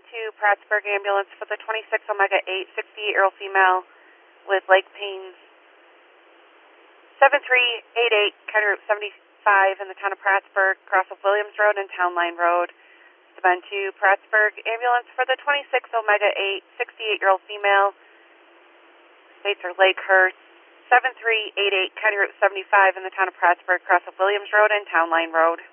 to Prattsburg Ambulance for the 26 Omega 8, 68-year-old female with leg pains. 7388, County Route 75 in the town of Prattsburg, cross of Williams Road and Town Line Road. Been to Prattsburg Ambulance for the 26 Omega 8, 68-year-old female. States her leg hurts. 7388, County Route 75 in the town of Prattsburg, cross of Williams Road and Town Line Road.